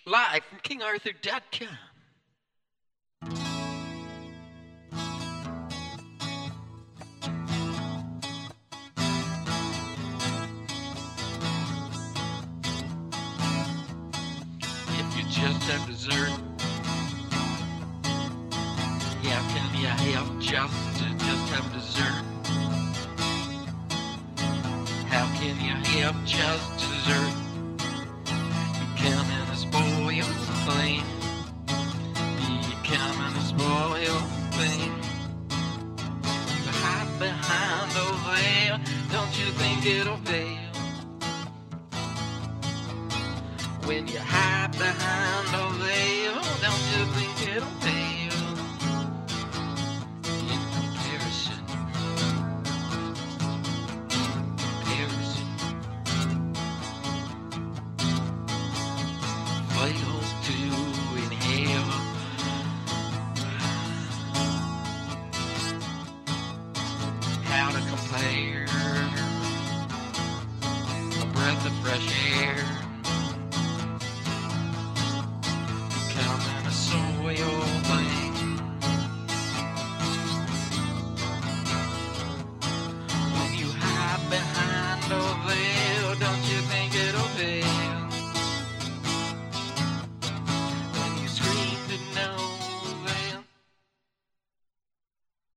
Live from KingArthur.com. If you just have dessert, how can you have just have dessert? How can you have just dessert? You come in a spoiled thing. You come in a spoiled thing. You hide behind a veil. Don't you think it'll fail? When you hide behind a veil, don't you think it'll fail? In comparison, fails to inhale. How to compare a breath of fresh air